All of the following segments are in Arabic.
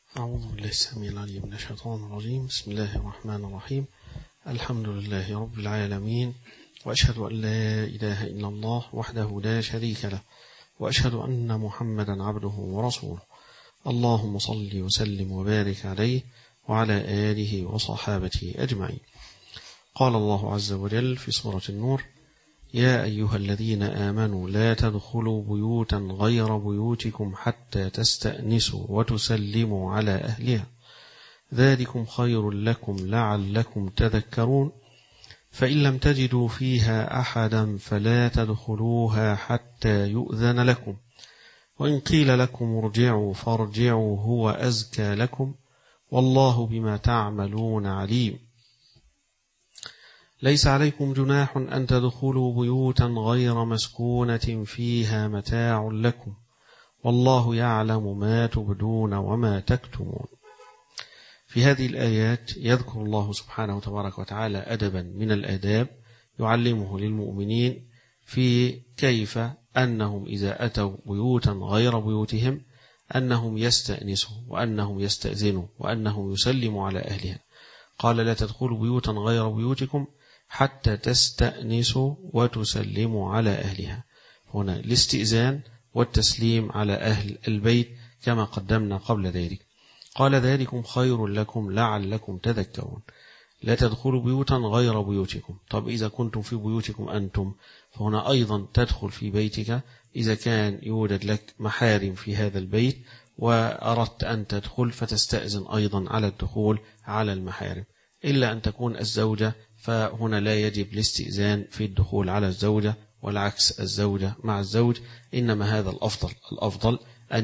أعوذ بالله السميع العليم من الشيطان الرجيم. بسم الله الرحمن الرحيم. الحمد لله رب العالمين، وأشهد أن لا إله إلا الله وحده لا شريك له، وأشهد أن محمدا عبده ورسوله. اللهم صل وسلم وبارك عليه وعلى آله وصحابته أجمعين. قال الله عز وجل في سورة النور: يا أيها الذين آمنوا لا تدخلوا بيوتا غير بيوتكم حتى تستأنسوا وتسلموا على أهلها، ذلكم خير لكم لعلكم تذكرون. فإن لم تجدوا فيها أحدا فلا تدخلوها حتى يؤذن لكم، وإن قيل لكم ارجعوا فارجعوا هو أزكى لكم، والله بما تعملون عليم. ليس عليكم جناح أن تدخلوا بيوتا غير مسكونة فيها متاع لكم، والله يعلم ما تبدون وما تكتمون. في هذه الآيات يذكر الله سبحانه وتبارك وتعالى أدبا من الآداب يعلمه للمؤمنين في كيف أنهم إذا أتوا بيوتا غير بيوتهم أنهم يستأنسوا وأنهم يستأذنوا وأنهم يسلموا على أهلها. قال: لا تدخلوا بيوتا غير بيوتكم حتى تستأنسوا وتسلموا على أهلها. هنا الاستئذان والتسليم على أهل البيت كما قدمنا قبل ذلك. قال: ذلكم خير لكم لعلكم تذكرون. لا تدخلوا بيوتا غير بيوتكم. طب إذا كنتم في بيوتكم أنتم، فهنا أيضا تدخل في بيتك إذا كان يوجد لك محارم في هذا البيت وأردت أن تدخل فتستأذن أيضا على الدخول على المحارم، إلا أن تكون الزوجة، فهنا لا يجب الاستئذان في الدخول على الزوجة، والعكس الزوجة مع الزوج، إنما هذا الأفضل أن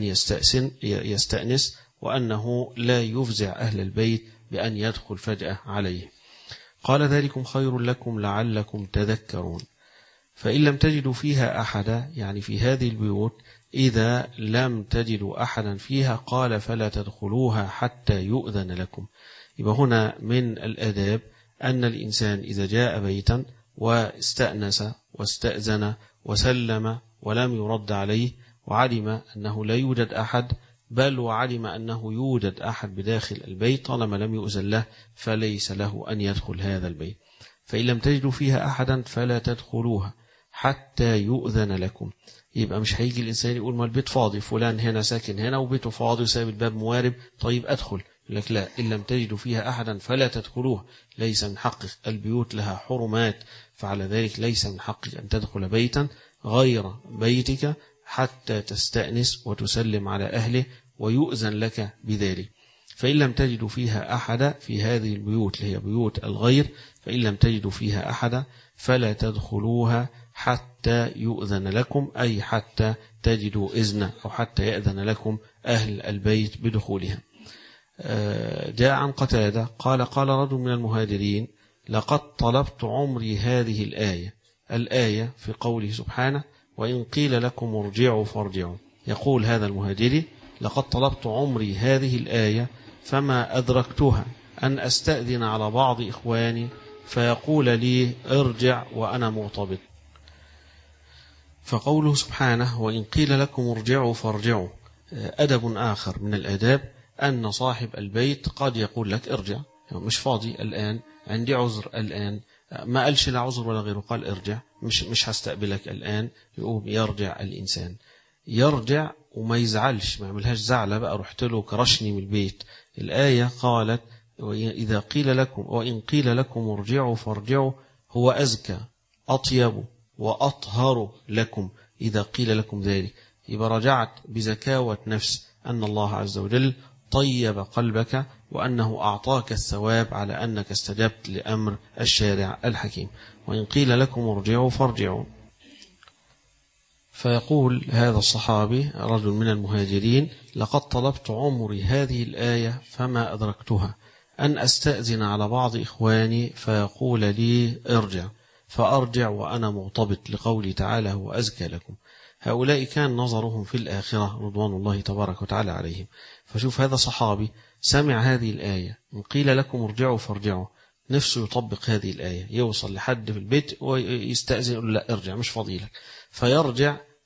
يستأنس، وأنه لا يفزع أهل البيت بأن يدخل فجأة عليه. قال: ذلكم خير لكم لعلكم تذكرون. فإن لم تجدوا فيها أحدا، يعني في هذه البيوت إذا لم تجدوا أحدا فيها، قال: فلا تدخلوها حتى يؤذن لكم. يبقى هنا من الآداب أن الإنسان إذا جاء بيتا واستأنس واستأذن وسلم ولم يرد عليه، وعلم أنه لا يوجد أحد، بل وعلم أنه يوجد أحد بداخل البيت، طالما لم يؤذن له فليس له أن يدخل هذا البيت. فإن لم تجدوا فيها أحدا فلا تدخلوها حتى يؤذن لكم. يبقى مش هيجي الإنسان يقول: ما البيت فاضي، فلان هنا ساكن هنا وبيته فاضي وسايب الباب موارب، طيب أدخل. يقول لك: لا، إن لم تجدوا فيها أحدا فلا تدخلوها. ليس من حقك، البيوت لها حرمات، فعلى ذلك ليس من حقك أن تدخل بيتا غير بيتك حتى تستأنس وتسلم على أهله ويؤذن لك بذلك. فإن لم تجدوا فيها أحدا، في هذه البيوت اللي هي بيوت الغير، فإن لم تجدوا فيها أحدا فلا تدخلوها حتى يؤذن لكم، أي حتى تجدوا إذن أو حتى يأذن لكم أهل البيت بدخولها. جاء عن قتادة قال: قال رجل من المهاجرين: لقد طلبت عمري هذه الآية في قوله سبحانه: وإن قيل لكم ارجعوا فارجعوا. يقول هذا المهاجري: لقد طلبت عمري هذه الآية فما أدركتها، أن أستأذن على بعض إخواني فيقول لي ارجع وأنا مرتبط. فقوله سبحانه: وإن قيل لكم ارجعوا فارجعوا، أدب آخر من الآداب أن صاحب البيت قد يقول لك ارجع، مش فاضي الآن، عندي عذر الآن، ما قالش لا عذر ولا غيره، قال ارجع، مش هستقبلك الآن. يقوم يرجع الإنسان، يرجع وما يزعلش، ما يعملهاش زعلة بقى رحت له كرشني من البيت. الآية قالت: إذا قيل لكم وإن قيل لكم ارجعوا فارجعوا هو أزكى أطيب وأطهر لكم. إذا قيل لكم ذلك، يبقى رجعت بزكاوة نفس أن الله عز وجل طيب قلبك، وأنه أعطاك الثواب على أنك استجبت لأمر الشارع الحكيم. وإن قيل لكم ارجعوا فارجعوا. فيقول هذا الصحابي رجل من المهاجرين: لقد طلبت عمري هذه الآية فما أدركتها، أن أستأذن على بعض إخواني فيقول لي ارجع، فأرجع وأنا مرتبط، لقوله تعالى: هو أزكى لكم. هؤلاء كان نظرهم في الآخرة رضوان الله تبارك وتعالى عليهم. فشوف هذا صحابي سمع هذه الآية: إن قيل لكم ارجعوا فارجعوا، نفسه يطبق هذه الآية، يوصل لحد في البيت ويستأذن يقول لا ارجع مش فضيلك، فيرجع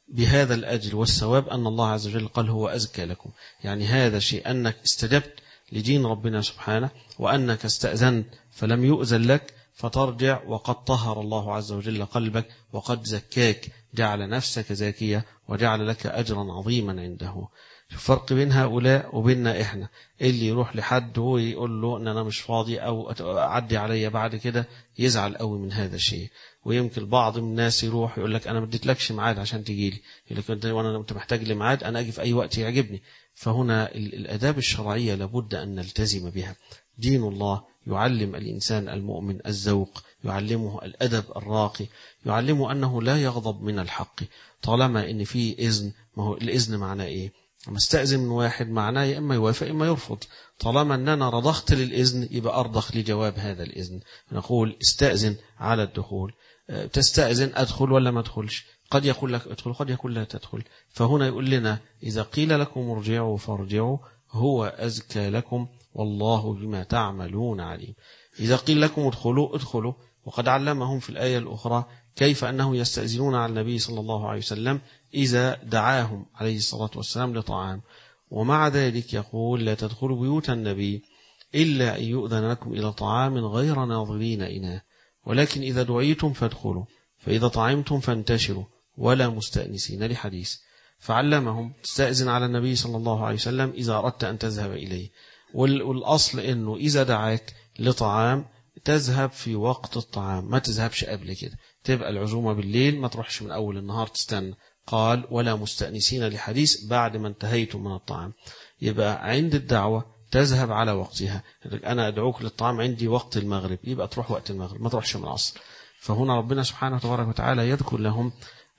بهذا الأجر والثواب أن الله عز وجل قال هو أزكى لكم. يعني هذا شيء أنك استجبت لدين ربنا سبحانه، وأنك استأذنت فلم يؤذن لك، فترجع وقد طهر الله عز وجل قلبك وقد زكاك، جعل نفسك زاكية وجعل لك أجرا عظيما عنده. الفرق بين هؤلاء وبيننا إحنا، اللي يروح لحد ويقول له إن أنا مش فاضي أو أعدي عليا بعد كده يزعل قوي من هذا الشيء. ويمكن بعض من الناس يروح يقول لك أنا ما اديتلكش ميعاد عشان تجي لي، يقول لك أنت محتاج لي ميعاد، أنا أجي في أي وقت يعجبني. فهنا الآداب الشرعية لابد أن نلتزم بها. دين الله يعلم الإنسان المؤمن الذوق، يعلمه الأدب الراقي، يعلمه أنه لا يغضب من الحق طالما إن فيه إذن. ما هو الإذن معناه إيه؟ لما استأذن من واحد معناه يا إما يوافق إما يرفض. طالما أن أنا رضخت للإذن يبقى أرضخ لجواب هذا الإذن. نقول استأذن على الدخول، تستأذن أدخل ولا ما أدخلش، قد يقول لك ادخل قد يقول لا تدخل. فهنا يقول لنا إذا قيل لكم ارجعوا فارجعوا هو أزكى لكم والله بما تعملون عليم. إذا قيل لكم ادخلوا ادخلوا. وقد علمهم في الآية الأخرى كيف أنه يستأذنون على النبي صلى الله عليه وسلم إذا دعاهم عليه الصلاة والسلام لطعام، ومع ذلك يقول لا تدخلوا بيوت النبي إلا أن يؤذن لكم إلى طعام غير ناظرين إناه ولكن إذا دعيتم فادخلوا فإذا طعمتم فانتشروا ولا مستأنسين لحديث. فعلمهم تستأذن على النبي صلى الله عليه وسلم إذا أردت أن تذهب إليه. والأصل أنه إذا دعاك لطعام تذهب في وقت الطعام، ما تذهبش قبل كده. تبقى العزومة بالليل، ما تروحش من أول النهار تستنى. قال ولا مستأنسين لحديث بعد ما انتهيتم من الطعام. يبقى عند الدعوة تذهب على وقتها. أنا أدعوك للطعام عندي وقت المغرب، يبقى تروح وقت المغرب، ما تروحش من العصر. فهنا ربنا سبحانه وتبارك وتعالى يذكر لهم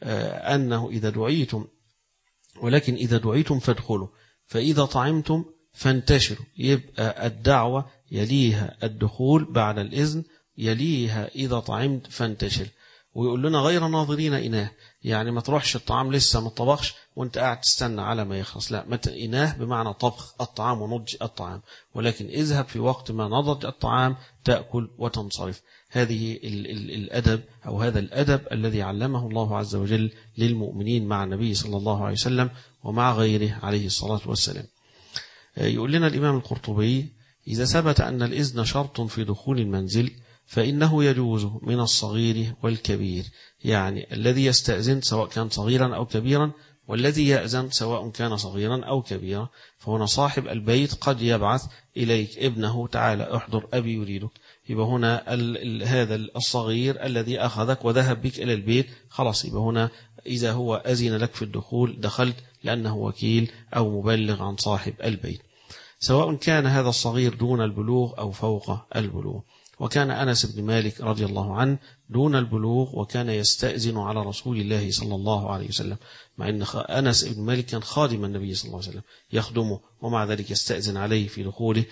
أنه إذا دعيتم، ولكن إذا دعيتم فادخلوا فإذا طعمتم فانتشروا. يبقى الدعوة يليها الدخول بعد الإذن، يليها إذا طعمت فانتشر. ويقول لنا غير ناظرين إناه، يعني ما تروحش الطعام لسه ما طبخش وانت قاعد تستنى على ما يخلص، لا، إناه بمعنى طبخ الطعام ونضج الطعام، ولكن اذهب في وقت ما نضج الطعام تأكل وتنصرف. هذه الأدب أو هذا الأدب الذي علمه الله عز وجل للمؤمنين مع النبي صلى الله عليه وسلم ومع غيره عليه الصلاة والسلام. يقول لنا الإمام القرطبي إذا ثبت أن الإذن شرط في دخول المنزل فإنه يجوز من الصغير والكبير، يعني الذي يستأذن سواء كان صغيرا أو كبيرا، والذي يأذن سواء كان صغيرا أو كبيرا. فهنا صاحب البيت قد يبعث إليك ابنه تعالى احضر أبي يريدك، يبقى هنا هذا الصغير الذي أخذك وذهب بك إلى البيت خلاص، يبقى هنا إذا هو أذن لك في الدخول دخلت لأنه وكيل أو مبلغ عن صاحب البيت، سواء كان هذا الصغير دون البلوغ أو فوق البلوغ. وكان أنس بن مالك رضي الله عنه دون البلوغ وكان يستأذن على رسول الله صلى الله عليه وسلم، مع أن أنس بن مالك كان خادم النبي صلى الله عليه وسلم يخدمه، ومع ذلك يستأذن عليه في دخوله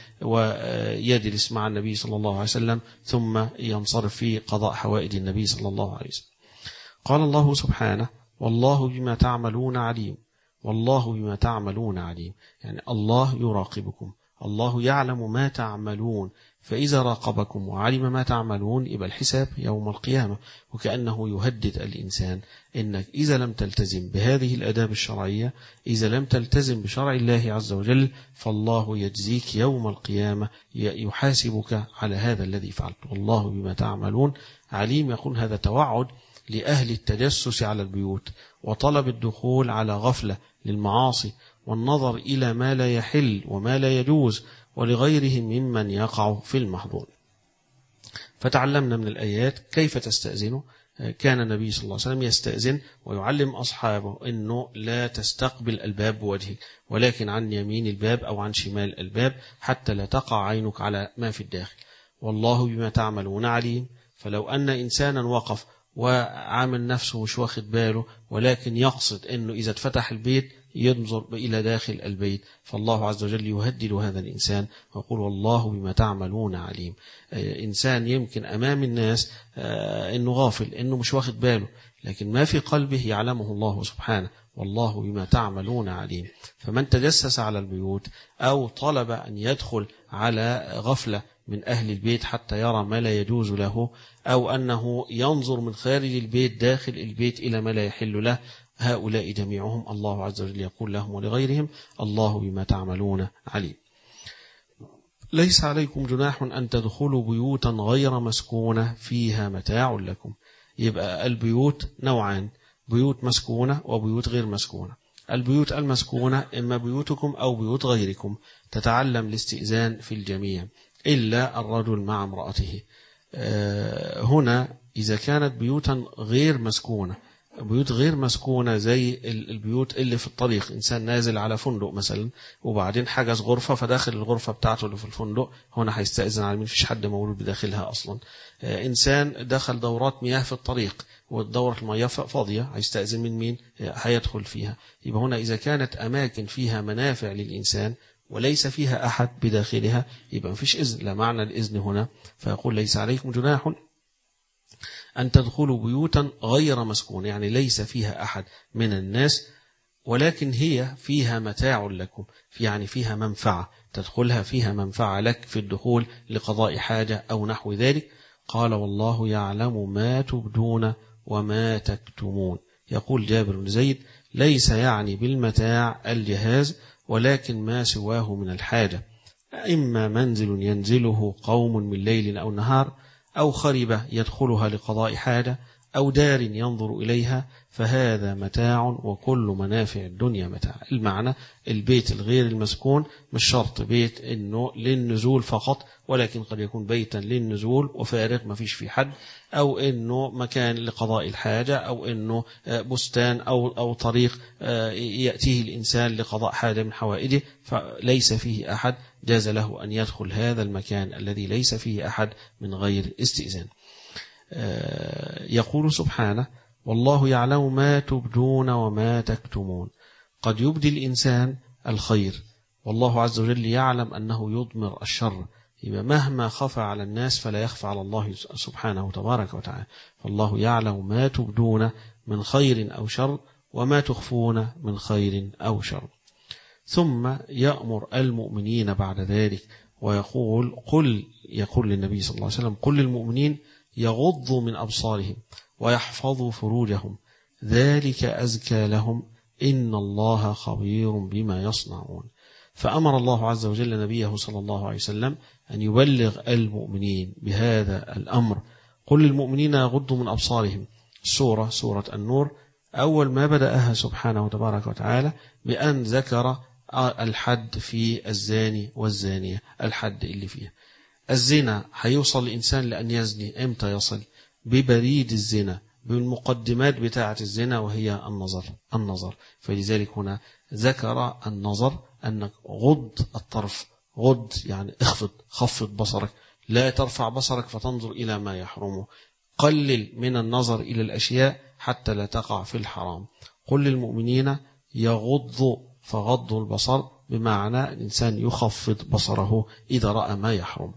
ويجلس مع النبي صلى الله عليه وسلم ثم ينصرف في قضاء حوائج النبي صلى الله عليه وسلم. قال الله سبحانه والله بما تعملون عليم، والله بما تعملون عليم، يعني الله يراقبكم، الله يعلم ما تعملون، فإذا راقبكم وعلم ما تعملون يبقى الحساب يوم القيامة. وكأنه يهدد الإنسان إنك إذا لم تلتزم بهذه الآداب الشرعية، إذا لم تلتزم بشرع الله عز وجل، فالله يجزيك يوم القيامة، يحاسبك على هذا الذي فعلت. والله بما تعملون عليم. يقول هذا توعد لأهل التجسس على البيوت وطلب الدخول على غفلة للمعاصي والنظر إلى ما لا يحل وما لا يجوز ولغيرهم ممن يقع في المحظور. فتعلمنا من الآيات كيف تستأذنوا. كان النبي صلى الله عليه وسلم يستأذن ويعلم أصحابه أنه لا تستقبل الباب بوجهك، ولكن عن يمين الباب أو عن شمال الباب حتى لا تقع عينك على ما في الداخل. والله بما تعملون عليم. فلو أن إنسانا وقف وعامل نفسه مش واخد باله، ولكن يقصد أنه إذا اتفتح البيت ينظر إلى داخل البيت، فالله عز وجل يهدد هذا الإنسان ويقول والله بما تعملون عليم. إنسان يمكن أمام الناس أنه غافل، أنه مش واخد باله، لكن ما في قلبه يعلمه الله سبحانه. والله بما تعملون عليم. فمن تجسس على البيوت أو طلب أن يدخل على غفلة من أهل البيت حتى يرى ما لا يجوز له، أو أنه ينظر من خارج البيت داخل البيت إلى ما لا يحل له، هؤلاء جميعهم الله عز وجل يقول لهم ولغيرهم الله بما تعملون عليم. ليس عليكم جناح أن تدخلوا بيوتا غير مسكونة فيها متاع لكم. يبقى البيوت نوعان، بيوت مسكونة وبيوت غير مسكونة. البيوت المسكونة إما بيوتكم أو بيوت غيركم، تتعلم الاستئذان في الجميع إلا الرجل مع امرأته. هنا إذا كانت بيوتا غير مسكونة، بيوت غير مسكونة زي البيوت اللي في الطريق، إنسان نازل على فندق مثلا وبعدين حجز غرفة فداخل الغرفة بتاعته اللي في الفندق، هنا هيستأذن على مين؟ فيش حد موجود بداخلها أصلا. إنسان دخل دورات مياه في الطريق والدورة المياه فاضية، هيستأذن من مين؟ هيدخل فيها. يبقى هنا إذا كانت أماكن فيها منافع للإنسان وليس فيها أحد بداخلها يبقى مفيش إذن، لا معنى الإذن هنا. فيقول ليس عليكم جناح أن تدخلوا بيوتا غير مسكونة، يعني ليس فيها أحد من الناس ولكن هي فيها متاع لكم، يعني فيها منفعة تدخلها، فيها منفعة لك في الدخول لقضاء حاجة أو نحو ذلك. قال والله يعلم ما تبدون وما تكتمون. يقول جابر بن زيد ليس يعني بالمتاع الجهاز ولكن ما سواه من الحاجة، إما منزل ينزله قوم من ليل أو نهار، أو خربة يدخلها لقضاء حاجة، أو دار ينظر إليها، فهذا متاع وكل منافع الدنيا متاع. المعنى البيت الغير المسكون مش شرط بيت إنه للنزول فقط، ولكن قد يكون بيتا للنزول وفارغ ما فيش فيه حد، أو إنه مكان لقضاء الحاجة، أو إنه بستان أو طريق يأتيه الإنسان لقضاء حاجة من حوائجه فليس فيه أحد، جاز له أن يدخل هذا المكان الذي ليس فيه أحد من غير استئذان. يقول سبحانه والله يعلم ما تبدون وما تكتمون. قد يبدي الإنسان الخير والله عز وجل يعلم أنه يضمر الشر، يبقى مهما خفى على الناس فلا يخفى على الله سبحانه تبارك وتعالى. فالله يعلم ما تبدون من خير أو شر وما تخفون من خير أو شر. ثم يأمر المؤمنين بعد ذلك ويقول يقول للنبي صلى الله عليه وسلم قل للمؤمنين يغضوا من أبصارهم ويحفظوا فروجهم ذلك أزكى لهم إن الله خبير بما يصنعون. فأمر الله عز وجل نبيه صلى الله عليه وسلم أن يبلغ المؤمنين بهذا الأمر. قل للمؤمنين يغضوا من أبصارهم. سورة النور أول ما بدأها سبحانه تبارك وتعالى بأن ذكر الحد في الزاني والزانية، الحد اللي فيها الزنا. هيوصل الإنسان لأن يزني إمتى يصل؟ ببريد الزنا، بالمقدمات بتاعة الزنا وهي النظر. فلذلك هنا ذكر النظر أنك غض الطرف، غض يعني خفض بصرك، لا ترفع بصرك فتنظر إلى ما يحرمه، قلل من النظر إلى الأشياء حتى لا تقع في الحرام. قل للمؤمنين يغضوا، فغضوا البصر بمعنى الإنسان يخفض بصره إذا رأى ما يحرم.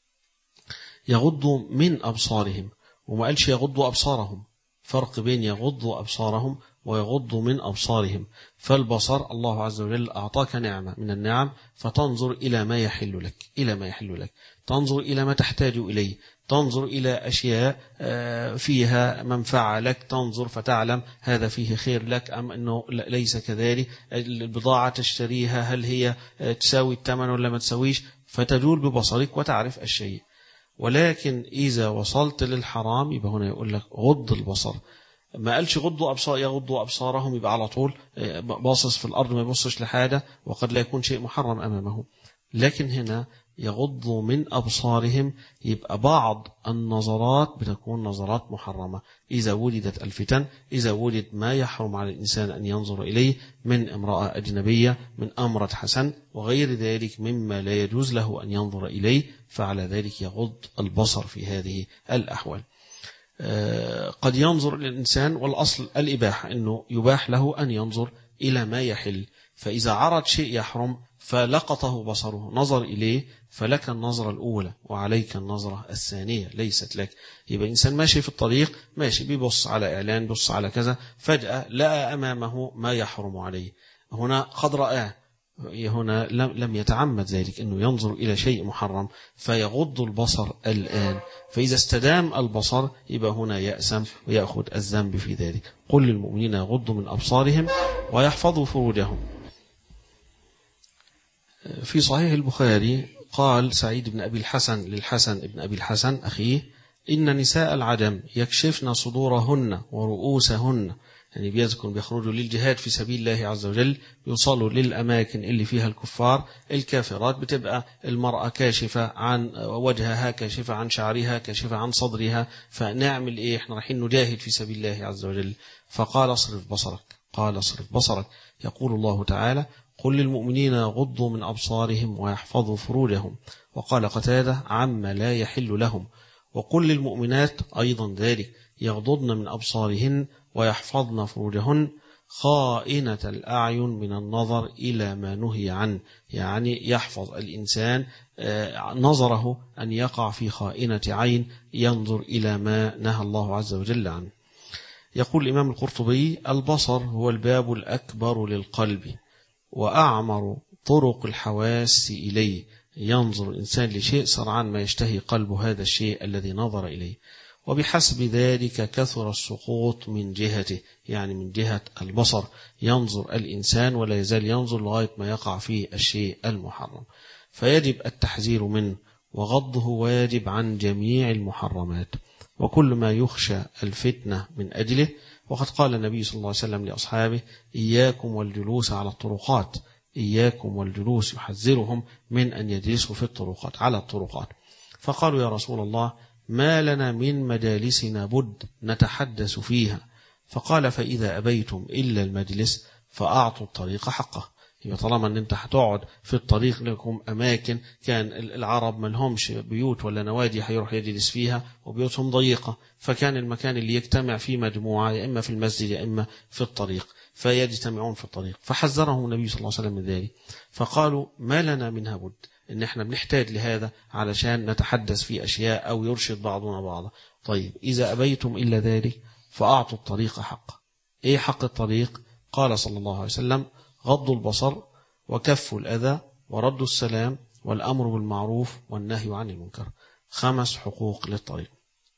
يغضوا من أبصارهم، وما قالش يغضوا أبصارهم، فرق بين يغضوا أبصارهم ويغضوا من أبصارهم. فالبصر الله عز وجل أعطاك نعمة من النعم فتنظر إلى ما يحل لك، تنظر إلى ما تحتاج إليه، تنظر إلى أشياء فيها منفعة لك، تنظر فتعلم هذا فيه خير لك أم أنه ليس كذلك، البضاعة تشتريها هل هي تساوي الثمن ولا ما تساويش، فتجول ببصرك وتعرف الشيء. ولكن إذا وصلت للحرام يبقى هنا يقول لك غض البصر. ما قالش يغضوا أبصارهم يبقى على طول باصص في الأرض ما يبصش لحاجة وقد لا يكون شيء محرم أمامه، لكن هنا يغضوا من أبصارهم يبقى بعض النظرات بتكون نظرات محرمة إذا وجدت الفتن، إذا وجد ما يحرم على الإنسان أن ينظر إليه من امرأة أجنبية، من أمرة حسن وغير ذلك مما لا يجوز له أن ينظر إليه، فعلى ذلك يغض البصر في هذه الأحوال. قد ينظر الإنسان والأصل الإباحة أنه يباح له أن ينظر إلى ما يحل، فإذا عرض شيء يحرم فلقطه بصره نظر إليه فلك النظرة الأولى وعليك النظرة الثانية ليست لك. يبقى إنسان ماشي في الطريق، ماشي بيبص على إعلان، بيبص على كذا، فجأة لقى أمامه ما يحرم عليه، هنا قد رآه هنا لم يتعمد ذلك أنه ينظر إلى شيء محرم فيغض البصر الآن، فإذا استدام البصر يبقى هنا يأسم ويأخذ الذنب في ذلك. قل للمؤمنين يغضوا من أبصارهم ويحفظوا فروجهم. في صحيح البخاري قال سعيد بن أبي الحسن للحسن بن أبي الحسن أخيه: إن نساء العجم يكشفن صدورهن ورؤوسهن، يعني بيخرجوا للجهاد في سبيل الله عز وجل، يوصلوا للأماكن اللي فيها الكفار الكافرات، بتبقى المرأة كاشفة عن وجهها، كاشفة عن شعرها، كاشفة عن صدرها، فنعمل إيه؟ إحنا رايحين نجاهد في سبيل الله عز وجل. فقال اصرف بصرك، قال اصرف بصرك. يقول الله تعالى: قل للمؤمنين يغضوا من أبصارهم ويحفظوا فروجهم. وقال قتادة: عما لا يحل لهم. وقل للمؤمنات أيضا ذلك، يغضضن من أبصارهن ويحفظن فروجهن، خائنة الأعين من النظر إلى ما نهي عنه، يعني يحفظ الإنسان نظره أن يقع في خائنة عين، ينظر إلى ما نهى الله عز وجل عنه. يقول الإمام القرطبي: البصر هو الباب الأكبر للقلب وأعمر طرق الحواس إليه، ينظر الإنسان لشيء سرعان ما يشتهي قلبه هذا الشيء الذي نظر إليه، وبحسب ذلك كثر السقوط من جهته، يعني من جهة البصر ينظر الإنسان ولا يزال ينظر لغاية ما يقع فيه الشيء المحرم، فيجب التحذير منه، وغضه واجب عن جميع المحرمات وكل ما يخشى الفتنة من أجله. وقد قال النبي صلى الله عليه وسلم لأصحابه: إياكم والجلوس على الطرقات، إياكم والجلوس، يحذرهم من أن يجلسوا في الطرقات، على الطرقات. فقالوا: يا رسول الله، ما لنا من مجالسنا بد نتحدث فيها. فقال: فإذا أبيتم إلا المجلس فأعطوا الطريق حقه. يبقى طالما أن أنت هتقعد في الطريق، لكم أماكن كان العرب ما لهمش بيوت ولا نوادي هيروح يجلس فيها، وبيوتهم ضيقة، فكان المكان اللي يجتمع فيه مجموعة يا إما في المسجد يا إما في الطريق، فيجتمعون في الطريق. فحذرهم النبي صلى الله عليه وسلم من ذلك، فقالوا: ما لنا منها بد، إن إحنا بنحتاج لهذا علشان نتحدث في أشياء أو يرشد بعضنا بعضا. طيب إذا أبيتم إلا ذلك فأعطوا الطريق حقه. إيه حق الطريق؟ قال صلى الله عليه وسلم: غض البصر وكف الأذى ورد السلام والأمر بالمعروف والنهي عن المنكر. 5 حقوق للطريق.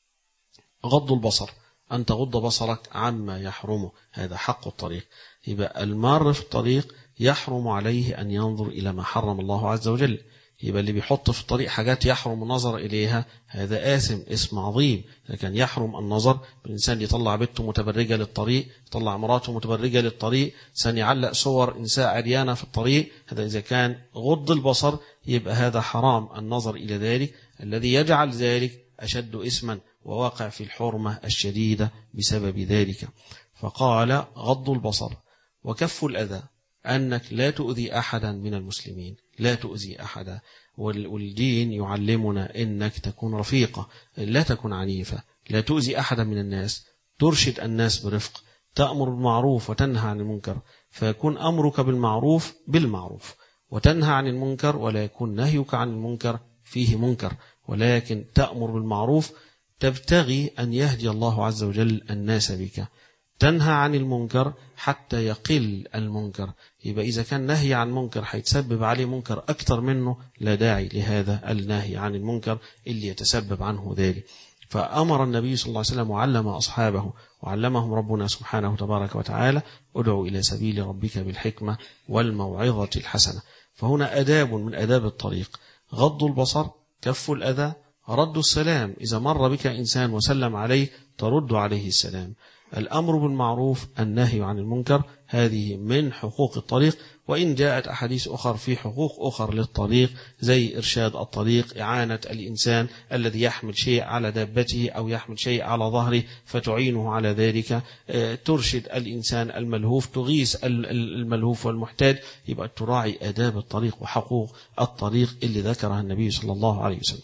غض البصر، أن تغض بصرك عما يحرمه، هذا حق الطريق. يبقى المار في الطريق يحرم عليه أن ينظر إلى ما حرم الله عز وجل. يبقى اللي بيحط في الطريق حاجات يحرم النظر إليها هذا آثم، اسم عظيم. لكن يحرم النظر، الإنسان يطلع بنته متبرجة للطريق، يطلع مراته متبرجة للطريق، سنعلق صور إنساء عريانة في الطريق، هذا إذا كان غض البصر يبقى هذا حرام النظر إلى ذلك، الذي يجعل ذلك أشد اسما وواقع في الحرمة الشديدة بسبب ذلك. فقال: غض البصر وكف الأذى، أنك لا تؤذي أحدا من المسلمين، لا تؤذي أحدا. والدين يعلمنا أنك تكون رفيقة، لا تكون عنيفة، لا تؤذي أحدا من الناس، ترشد الناس برفق، تأمر بالمعروف وتنهى عن المنكر، فيكون أمرك بالمعروف بالمعروف، وتنهى عن المنكر ولا يكون نهيك عن المنكر فيه منكر، ولكن تأمر بالمعروف تبتغي أن يهدي الله عز وجل الناس بك، تنهى عن المنكر حتى يقل المنكر. يبقى إذا كان نهي عن منكر هيتسبب عليه منكر أكثر منه، لا داعي لهذا النهي عن المنكر اللي يتسبب عنه ذلك. فأمر النبي صلى الله عليه وسلم وعلم أصحابه وعلمهم ربنا سبحانه تبارك وتعالى: ادعوا إلى سبيل ربك بالحكمة والموعظة الحسنة. فهنا أداب من أداب الطريق: غض البصر، كف الأذى، رد السلام، إذا مر بك إنسان وسلم عليه ترد عليه السلام، الأمر بالمعروف، النهي عن المنكر، هذه من حقوق الطريق. وإن جاءت أحاديث أخر في حقوق أخر للطريق، زي إرشاد الطريق، إعانة الإنسان الذي يحمل شيء على دابته أو يحمل شيء على ظهره فتعينه على ذلك، ترشد الإنسان الملهوف، تغيث الملهوف والمحتاج. يبقى تراعي آداب الطريق وحقوق الطريق اللي ذكرها النبي صلى الله عليه وسلم.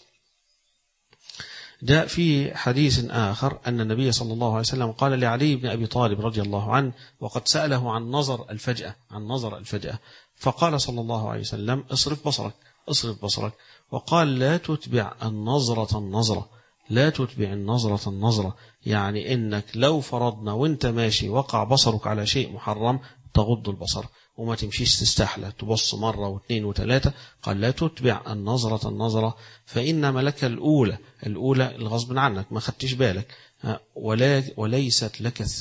جاء في حديث آخر أن النبي صلى الله عليه وسلم قال لعلي بن أبي طالب رضي الله عنه، وقد سأله عن نظر الفجأة، فقال صلى الله عليه وسلم: اصرف بصرك، وقال: لا تتبع النظرة، لا تتبع النظرة، يعني إنك لو فرضنا وانت ماشي وقع بصرك على شيء محرم تغض البصر، وما تمشيش تستحلى تبص مرة واثنين وثلاثة. قال لا تتبع النظرة فإنما لك الأولى الغصب عنك ما خدتش بالك، وليست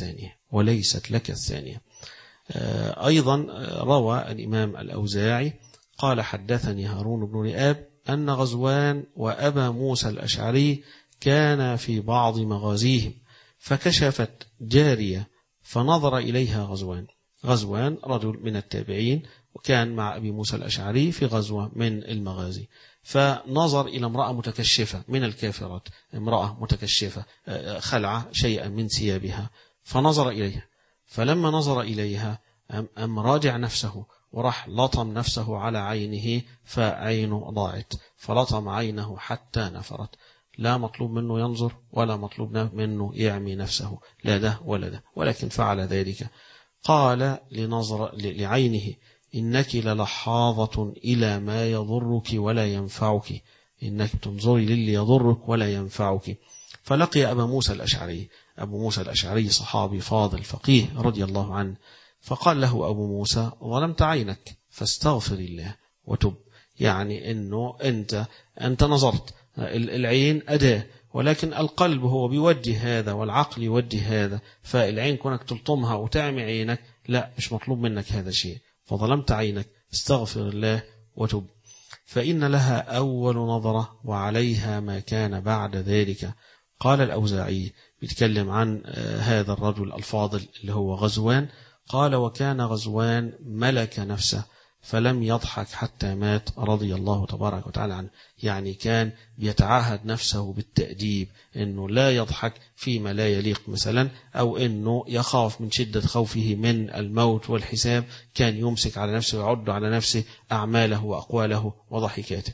لك الثانية. أيضا روى الإمام الأوزاعي قال حدثني هارون بن رئاب أن غزوان وأبا موسى الأشعري كان في بعض مغازيهم فكشفت جارية فنظر إليها غزوان رجل من التابعين وكان مع أبي موسى الأشعري في غزوة من المغازي، فنظر إلى امرأة متكشفة من الكافرات، امرأة متكشفة خلع شيئا من ثيابها فنظر إليها، فلما نظر إليها أم راجع نفسه وراح لطم نفسه على عينه فعينه ضاعت، فلطم عينه حتى نفرت. لا مطلوب منه ينظر ولا مطلوب منه يعمي نفسه، لا ده ولا ده، ولكن فعل ذلك. قال لعينه إنك للحاظة إلى ما يضرك ولا ينفعك، إنك تنظري للي يضرك ولا ينفعك. فلقي أبا موسى الأشعري، أبو موسى الأشعري صحابي فاضل فقيه رضي الله عنه، فقال له أبو موسى ظلمت عينك فاستغفر الله وتب. يعني أنه أنت نظرت، العين أداة ولكن القلب هو بيوجه هذا والعقل يوجه هذا، فالعين كونك تلطمها وتعمي عينك لا، مش مطلوب منك هذا الشيء، فظلمت عينك استغفر الله وتب. فإن لها أول نظرة وعليها ما كان بعد ذلك. قال الأوزاعي بيتكلم عن هذا الرجل الفاضل اللي هو غزوان، قال وكان غزوان ملك نفسه فلم يضحك حتى مات رضي الله تبارك وتعالى عنه. يعني كان بيتعاهد نفسه بالتأديب أنه لا يضحك فيما لا يليق مثلا، أو أنه يخاف من شدة خوفه من الموت والحساب، كان يمسك على نفسه ويعد على نفسه أعماله وأقواله وضحكاته.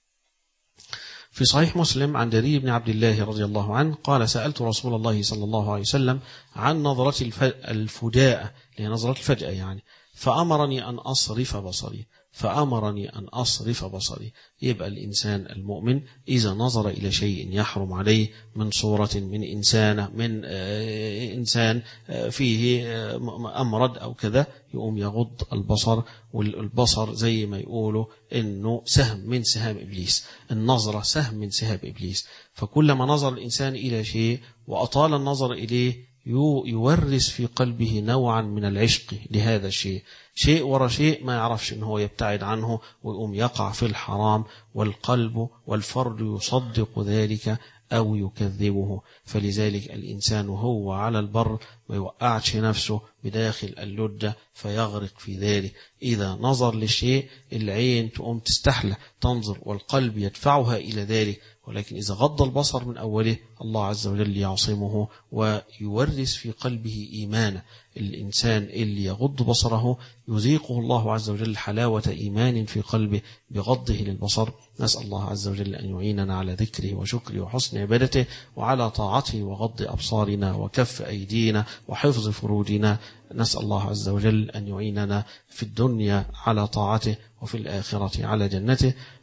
في صحيح مسلم عن جرير بن عبد الله رضي الله عنه قال سألت رسول الله صلى الله عليه وسلم عن نظرة الفداء، اللي هي نظرة الفجأة يعني، فأمرني أن أصرف بصري. يبقى الإنسان المؤمن إذا نظر إلى شيء يحرم عليه من صورة من إنسان فيه أمرض أو كذا، يقوم يغض البصر. والبصر زي ما يقولوا إنه سهم من سهام إبليس، النظرة سهم من سهام إبليس، فكلما نظر الإنسان إلى شيء وأطال النظر إليه يورث في قلبه نوعا من العشق لهذا الشيء، شيء ورا شيء ما يعرفش إن هو يبتعد عنه ويقوم يقع في الحرام، والقلب والفرد يصدق ذلك أو يكذبه. فلذلك الإنسان وهو على البر ما يوقعش نفسه بداخل اللجة فيغرق في ذلك. إذا نظر للشيء العين تقوم تستحلى تنظر والقلب يدفعها إلى ذلك، ولكن إذا غض البصر من أوله الله عز وجل يعصمه ويورث في قلبه إيمانا. الإنسان اللي يغض بصره يذيقه الله عز وجل حلاوة إيمان في قلبه بغضه للبصر. نسأل الله عز وجل أن يعيننا على ذكره وشكره وحسن عبادته وعلى طاعته وغض أبصارنا وكف أيدينا وحفظ فروجنا. نسأل الله عز وجل أن يعيننا في الدنيا على طاعته وفي الآخرة على جنته.